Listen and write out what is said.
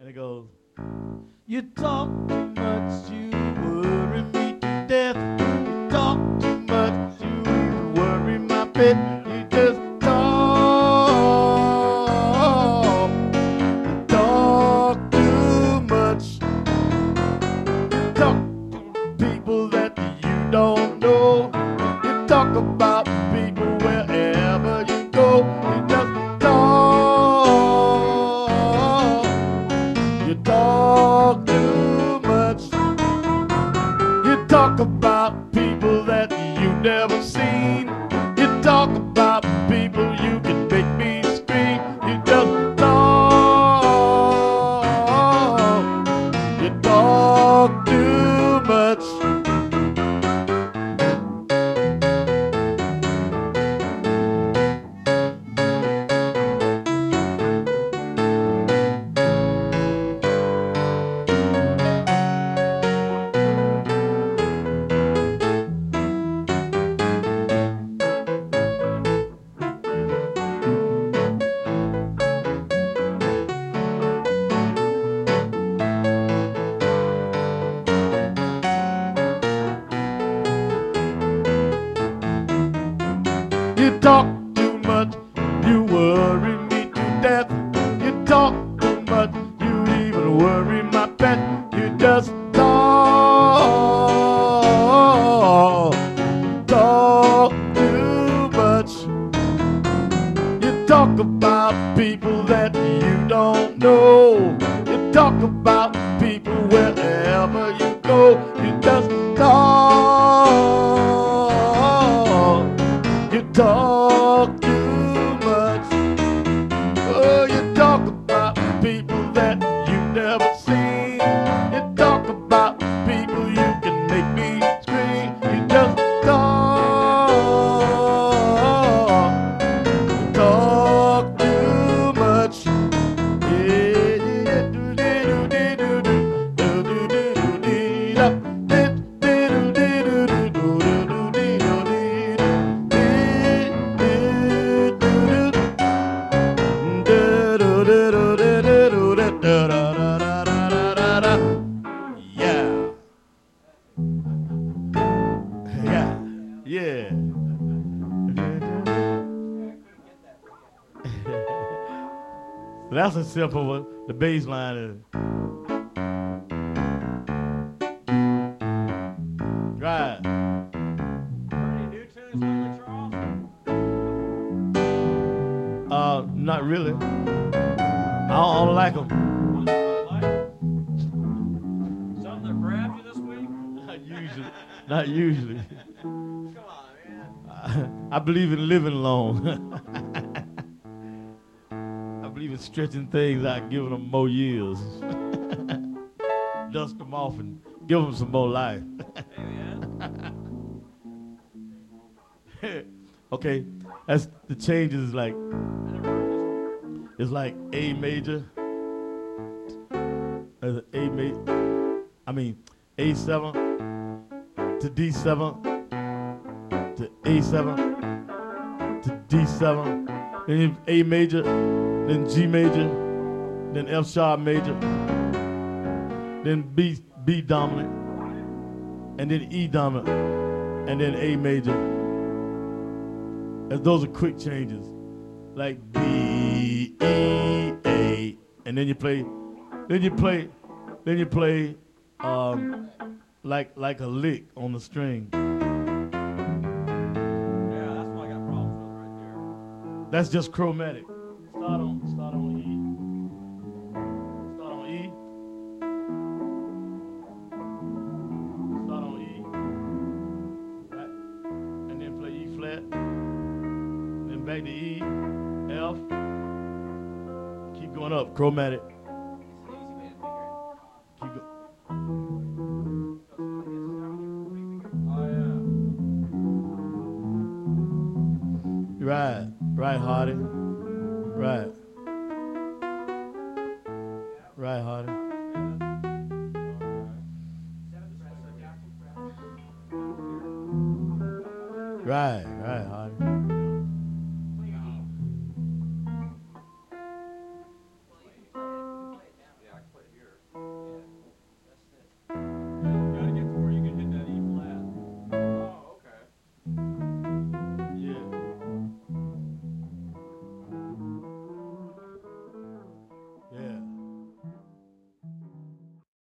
it goes, you talk too much, you worry me to death. You talk too much, you worry my pet. You just talk. You talk too much. You talk to people that you don't know. You talk about people wherever you go. You just talk. You talk too much. You talk about people that you never seen. You talk about people you can make me scream. You just talk. You talk too much. You talk too much, you worry me to death. You talk too much, you even worry my pet. You just talk, talk too much. You talk about people that you don't know. You talk about people wherever you go. You just talk. You talk too much. Oh, you talk about people that you've never seen. You talk about people you can make me scream. You just talk. You talk too much. Yeah, yeah, yeah. That's a simple one. The bass line is. Right. Any new tunes lately, Charles? Not really. I don't like them. Something that grabbed you this week? Not usually. Not usually. Come on, man. I believe in living long. I believe in stretching things out, giving them more years. Dust them off and give them some more life. Amen. Okay, that's the changes. Like it's like A major. There's an A major. I mean A7 to D7 to A7 to D7. Then A major, then G major, then F sharp major, then B dominant, and then E dominant, and then A major. And those are quick changes, like B, E, A, and then you play like a lick on the string. Yeah, that's what I got problems with right there. That's just chromatic. Start on E. Start on E. Start on E. Right? And then play E flat. Then back to E, F. Keep going up, chromatic. Keep going. Oh, yeah. Right, Hardy. Right. Right, Hardy. Right.